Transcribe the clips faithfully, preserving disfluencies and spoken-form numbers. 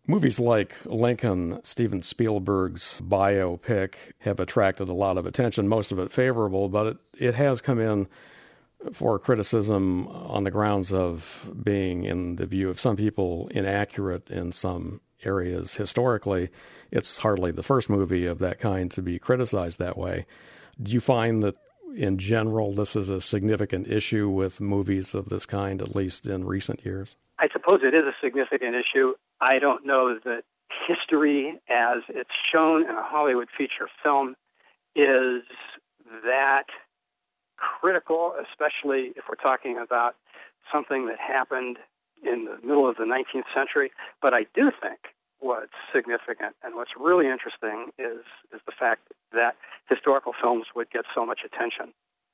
Movies like Lincoln, Steven Spielberg's biopic, have attracted a lot of attention, most of it favorable, but it, it has come in for criticism on the grounds of being, in the view of some people, inaccurate in some areas historically. It's hardly the first movie of that kind to be criticized that way. Do you find that, in general, this is a significant issue with movies of this kind, at least in recent years? I suppose it is a significant issue. I don't know that history, as it's shown in a Hollywood feature film, is that critical, especially if we're talking about something that happened in the middle of the nineteenth century. But I do think what's significant and what's really interesting is, is the fact that historical films would get so much attention.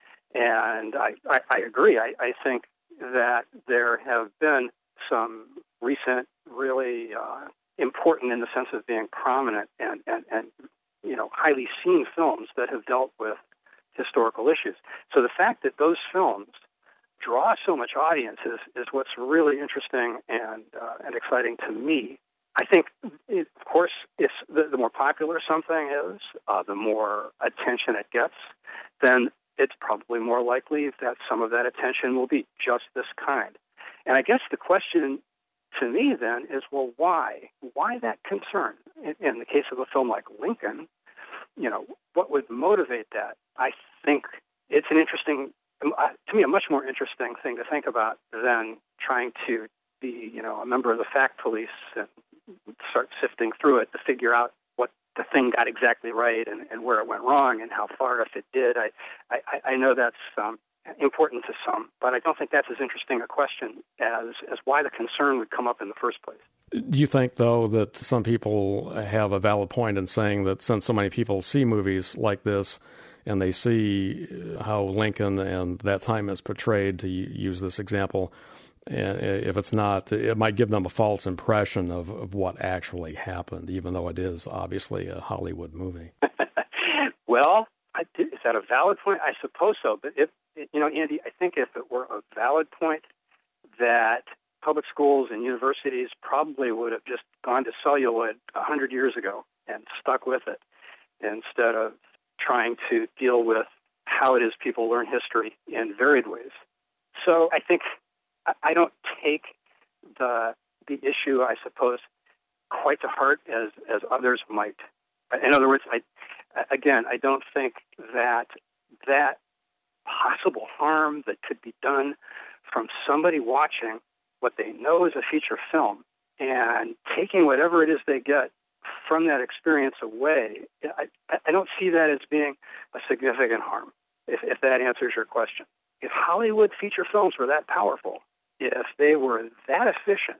And I, I, I agree. I, I think that there have been some recent, really uh, important in the sense of being prominent and, and, and, you know, highly seen films that have dealt with historical issues. So the fact that those films draw so much audience is, is what's really interesting and uh, and exciting to me. I think, it, of course, if the, the more popular something is, uh, the more attention it gets, then it's probably more likely that some of that attention will be just this kind. And I guess the question to me then is, well, why? Why that concern? In, in the case of a film like Lincoln, you know, what would motivate that? I think it's an interesting, uh, to me, a much more interesting thing to think about than trying to be, you know, a member of the fact police and start sifting through it to figure out what the thing got exactly right and, and where it went wrong and how far, if it did. I, I, I know that's um, important to some, but I don't think that's as interesting a question as, as why the concern would come up in the first place. Do you think, though, that some people have a valid point in saying that since so many people see movies like this and they see how Lincoln and that time is portrayed, to use this example, and if it's not, it might give them a false impression of, of what actually happened, even though it is obviously a Hollywood movie? Well, I, is that a valid point? I suppose so. But if, you know, Andy, I think if it were a valid point, that public schools and universities probably would have just gone to celluloid a hundred years ago and stuck with it instead of trying to deal with how it is people learn history in varied ways. So I think I don't take the the issue, I suppose, quite to heart as, as others might. In other words, I again, I don't think that that possible harm that could be done from somebody watching what they know is a feature film and taking whatever it is they get from that experience away, I, I don't see that as being a significant harm, if, if that answers your question. If Hollywood feature films were that powerful, if they were that efficient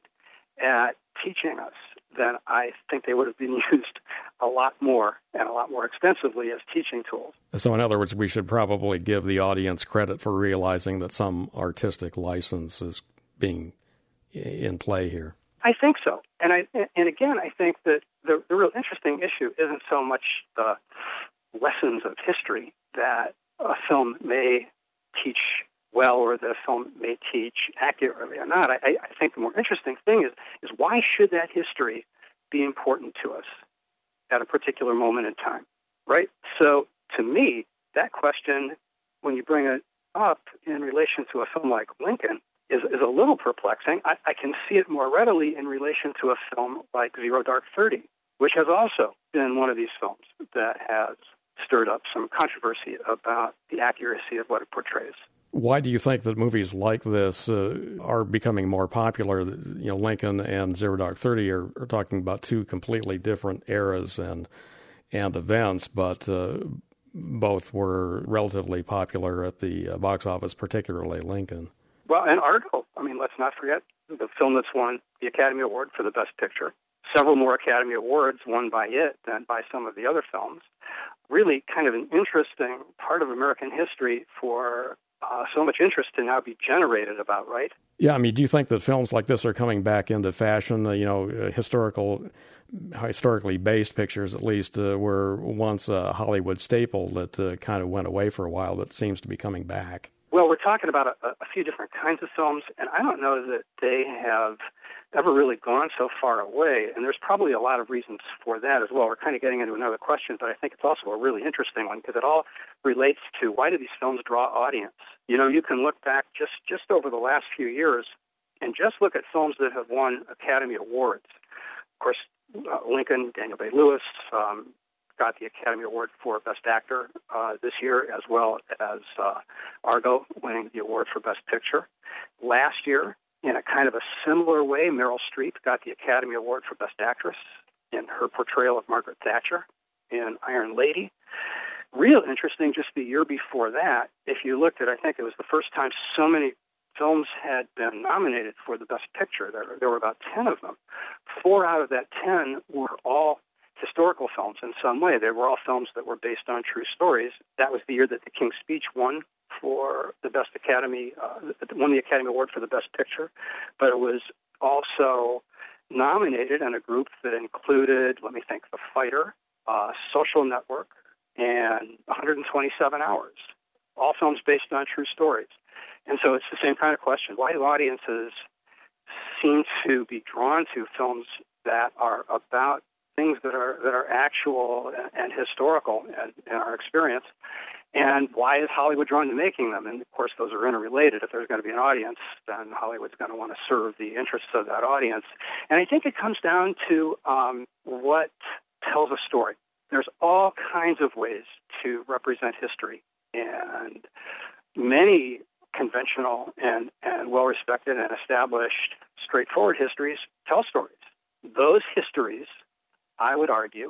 at teaching us, then I think they would have been used a lot more and a lot more extensively as teaching tools. So in other words, we should probably give the audience credit for realizing that some artistic license is being in play here. I think so. And I and again, I think that the, the real interesting issue isn't so much the lessons of history that a film may teach well or that a film may teach accurately or not. I, I think the more interesting thing is, is why should that history be important to us at a particular moment in time, right? So to me, that question, when you bring it up in relation to a film like Lincoln, is, is a little perplexing. I, I can see it more readily in relation to a film like Zero Dark Thirty, which has also been one of these films that has stirred up some controversy about the accuracy of what it portrays. Why do you think that movies like this uh, are becoming more popular? You know, Lincoln and Zero Dark Thirty are, are talking about two completely different eras and and events, but uh, both were relatively popular at the uh, box office, particularly Lincoln. Well, and Argo, I mean, let's not forget the film that's won the Academy Award for the Best Picture. Several more Academy Awards won by it than by some of the other films. Really kind of an interesting part of American history for uh, so much interest to now be generated about, right? Yeah, I mean, do you think that films like this are coming back into fashion? Uh, you know, uh, historical, historically based pictures, at least, uh, were once a Hollywood staple that uh, kind of went away for a while, that seems to be coming back. Well, we're talking about a, a few different kinds of films, and I don't know that they have ever really gone so far away, and there's probably a lot of reasons for that as well. We're kind of getting into another question, but I think it's also a really interesting one because it all relates to why do these films draw audience? You know, you can look back just, just over the last few years and just look at films that have won Academy Awards. Of course, uh, Lincoln, Daniel Day-Lewis, um, got the Academy Award for Best Actor uh, this year, as well as uh, Argo winning the award for Best Picture. Last year, in a kind of a similar way, Meryl Streep got the Academy Award for Best Actress in her portrayal of Margaret Thatcher in Iron Lady. Real interesting, just the year before that, if you looked at, I think it was the first time so many films had been nominated for the Best Picture. There, there were about ten of them. Four out of that ten were all historical films in some way. They were all films that were based on true stories. That was the year that The King's Speech won for the Best Academy, uh, won the Academy Award for the Best Picture, but it was also nominated in a group that included, let me think, The Fighter, uh, Social Network, and one hundred twenty-seven hours, all films based on true stories. And so it's the same kind of question. Why do audiences seem to be drawn to films that are about things that are that are actual and historical in, in our experience? And why is Hollywood drawn to making them? And, of course, those are interrelated. If there's going to be an audience, then Hollywood's going to want to serve the interests of that audience. And I think it comes down to um, what tells a story. There's all kinds of ways to represent history. And many conventional and, and well-respected and established straightforward histories tell stories. Those histories, I would argue,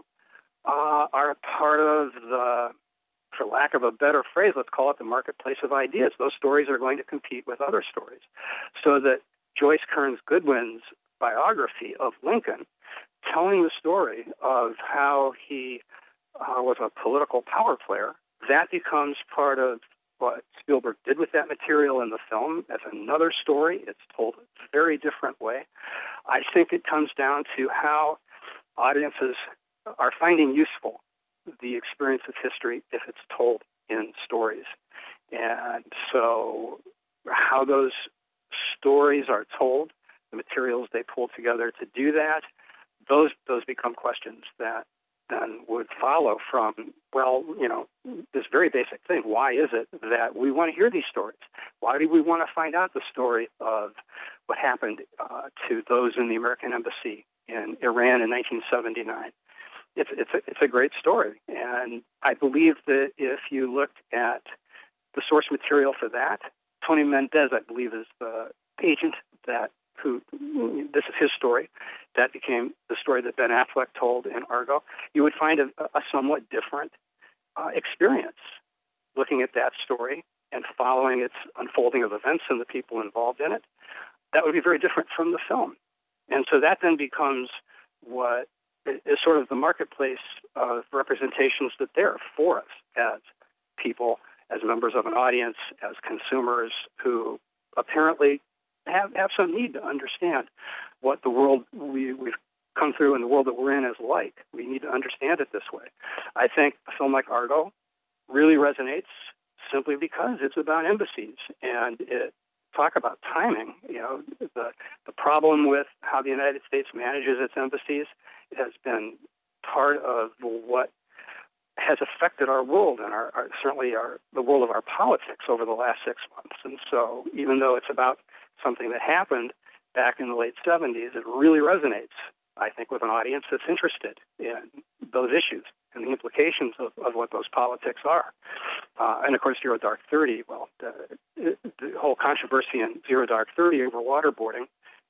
uh, are a part of the, for lack of a better phrase, let's call it the marketplace of ideas. Those stories are going to compete with other stories. So that Joyce Kearns Goodwin's biography of Lincoln, telling the story of how he uh, was a political power player, that becomes part of what Spielberg did with that material in the film as another story. It's told a very different way. I think it comes down to how audiences are finding useful the experience of history if it's told in stories. And so how those stories are told, the materials they pull together to do that, those those become questions that then would follow from, well, you know, this very basic thing. Why is it that we want to hear these stories? Why do we want to find out the story of what happened uh, to those in the American embassy in Iran in nineteen seventy-nine? It's it's a, it's a great story, and I believe that if you looked at the source material for that, Tony Mendez, I believe, is the agent that who this is his story. That became the story that Ben Affleck told in Argo. You would find a, a somewhat different uh, experience looking at that story and following its unfolding of events and the people involved in it. That would be very different from the film, and so that then becomes what is sort of the marketplace of representations that there for us as people, as members of an audience, as consumers who apparently have, have some need to understand what the world we, we've come through and the world that we're in is like. We need to understand it this way. I think a film like Argo really resonates simply because it's about embassies and it talk about timing. You know, the the problem with how the United States manages its embassies has been part of what has affected our world and our, our certainly our the world of our politics over the last six months. And so, even though it's about something that happened back in the late seventies, it really resonates, I think, with an audience that's interested in those issues and the implications of, of what those politics are. Uh, and, of course, Zero Dark Thirty, well, the, the whole controversy in Zero Dark Thirty over waterboarding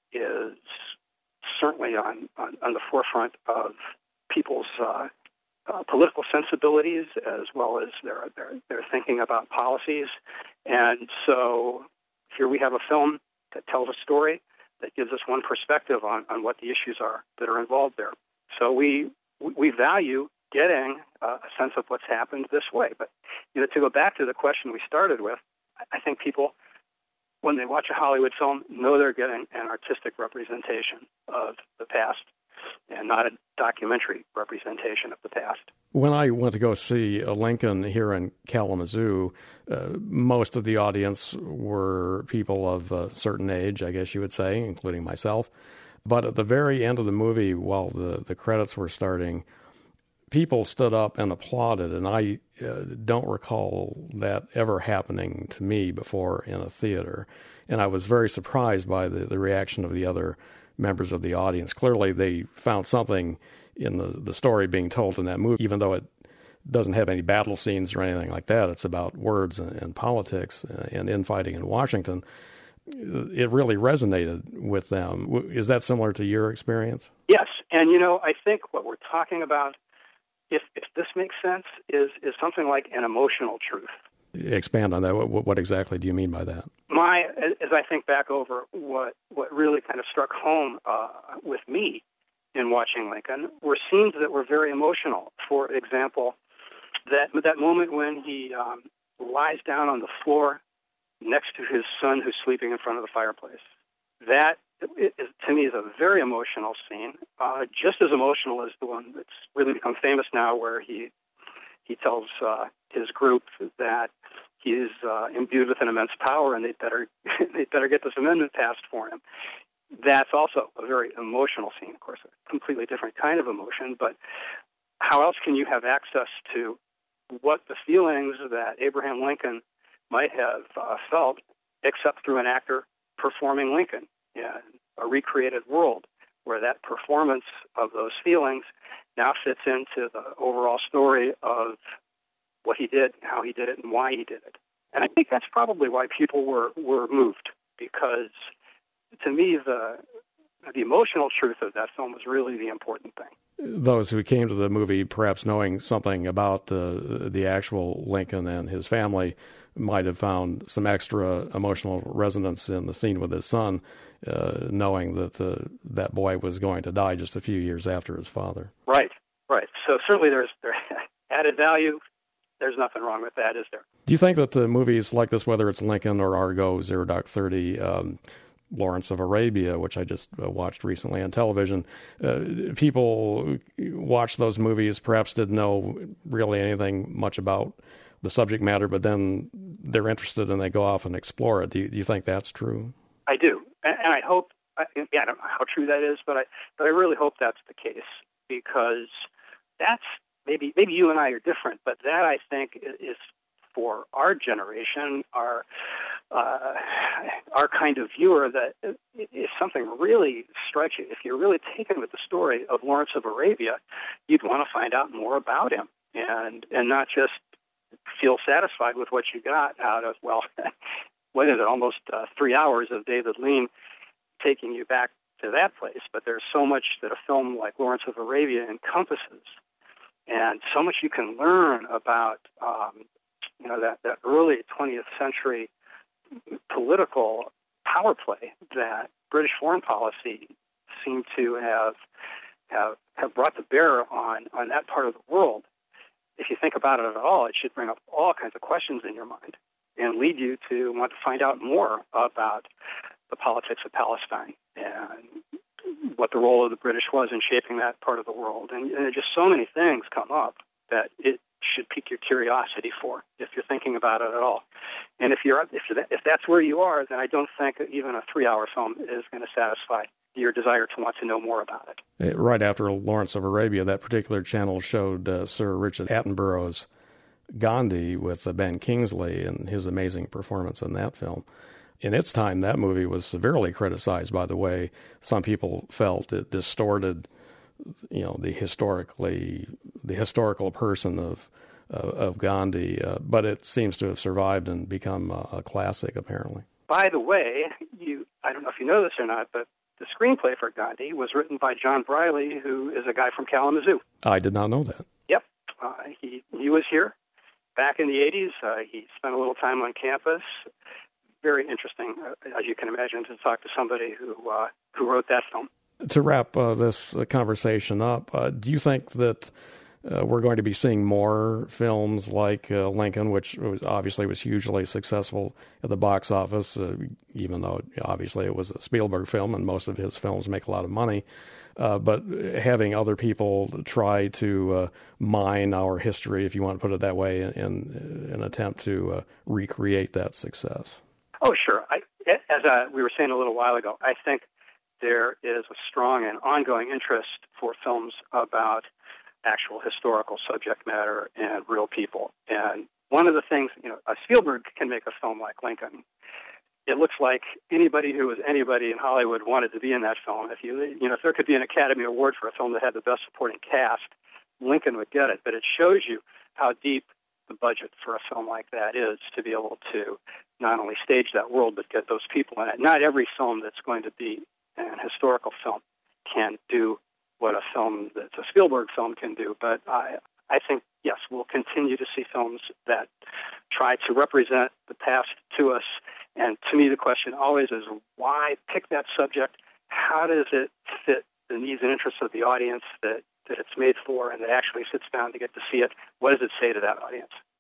is certainly on, on, on the forefront of people's uh, uh, political sensibilities as well as their, their, their thinking about policies. And so here we have a film that tells a story that gives us one perspective on, on what the issues are that are involved there. So we we value getting uh, a sense of what's happened this way. But you know, to go back to the question we started with, I think people, when they watch a Hollywood film, know they're getting an artistic representation of the past and not a documentary representation of the past. When I went to go see a Lincoln here in Kalamazoo, uh, most of the audience were people of a certain age, I guess you would say, including myself. But at the very end of the movie, while the, the credits were starting, people stood up and applauded, and I uh, don't recall that ever happening to me before in a theater. And I was very surprised by the, the reaction of the other members of the audience. Clearly, they found something in the, the story being told in that movie, even though it doesn't have any battle scenes or anything like that. It's about words and, and politics and infighting in Washington. It really resonated with them. Is that similar to your experience? Yes. And, you know, I think what we're talking about, if, if this makes sense, is, is something like an emotional truth. Expand on that. What, what exactly do you mean by that? My, as I think back over what, what really kind of struck home uh, with me in watching Lincoln were scenes that were very emotional. For example, that that moment when he um, lies down on the floor next to his son who's sleeping in front of the fireplace. That, it, it, to me, is a very emotional scene, uh, just as emotional as the one that's really become famous now, where he he tells uh, his group that he is uh, imbued with an immense power and they'd better, they'd better get this amendment passed for him. That's also a very emotional scene, of course, a completely different kind of emotion, but how else can you have access to what the feelings that Abraham Lincoln might have uh, felt except through an actor performing Lincoln in a recreated world where that performance of those feelings now fits into the overall story of what he did, how he did it, and why he did it. And I think that's probably why people were, were moved, because to me, the the emotional truth of that film was really the important thing. Those who came to the movie perhaps knowing something about the the actual Lincoln and his family might have found some extra emotional resonance in the scene with his son, uh, knowing that uh, that boy was going to die just a few years after his father. Right, right. So certainly there's there, added value. There's nothing wrong with that, is there? Do you think that the movies like this, whether it's Lincoln or Argo, Zero Dark Thirty, um, Lawrence of Arabia, which I just uh, watched recently on television, uh, people watch those movies, perhaps didn't know really anything much about the subject matter, but then they're interested and they go off and explore it. Do you, do you think that's true? I do, and, and I hope. I, yeah, I don't know how true that is, but I but I really hope that's the case, because that's maybe maybe you and I are different, but that I think is for our generation, our uh, our kind of viewer, that if something really strikes you, if you're really taken with the story of Lawrence of Arabia, you'd want to find out more about him, and and not just feel satisfied with what you got out of, well, what is it, almost uh, three hours of David Lean taking you back to that place. But there's so much that a film like Lawrence of Arabia encompasses, and so much you can learn about um, you know, that, that early twentieth century political power play that British foreign policy seemed to have have, have brought to bear on, on that part of the world. If you think about it at all, it should bring up all kinds of questions in your mind and lead you to want to find out more about the politics of Palestine and what the role of the British was in shaping that part of the world. And, and just so many things come up that it should pique your curiosity for, if you're thinking about it at all. And if you're if if that's where you are, then I don't think even a three-hour film is going to satisfy your desire to want to know more about it. Right after Lawrence of Arabia, that particular channel showed uh, Sir Richard Attenborough's Gandhi with uh, Ben Kingsley and his amazing performance in that film. In its time, that movie was severely criticized by the way some people felt it distorted, you know, the historically the historical person of uh, of Gandhi, uh, but it seems to have survived and become a, a classic, apparently. By the way, you I don't know if you know this or not, but the screenplay for Gandhi was written by John Briley, who is a guy from Kalamazoo. I did not know that. Yep. Uh, he, he was here back in the eighties. Uh, he spent a little time on campus. Very interesting, uh, as you can imagine, to talk to somebody who uh, who wrote that film. To wrap uh, this uh, conversation up, uh, do you think that uh, we're going to be seeing more films like uh, Lincoln, which was, obviously was hugely successful at the box office, uh, even though obviously it was a Spielberg film and most of his films make a lot of money, uh, but having other people try to uh, mine our history, if you want to put it that way, in, in an attempt to uh, recreate that success? Oh, sure. I, as uh, we were saying a little while ago, I think there is a strong and ongoing interest for films about actual historical subject matter and real people. And one of the things, you know, uh, Spielberg can make a film like Lincoln. It looks like anybody who was anybody in Hollywood wanted to be in that film. If you, you know, if there could be an Academy Award for a film that had the best supporting cast, Lincoln would get it. But it shows you how deep the budget for a film like that is to be able to not only stage that world but get those people in it. Not every film that's going to be an historical film can do what a film that's a Spielberg film can do. But I, I think, yes, we'll continue to see films that try to represent the past to us. And to me, the question always is, why pick that subject? How does it fit the needs and interests of the audience that, that it's made for and that actually sits down to get to see it? What does it say to that audience?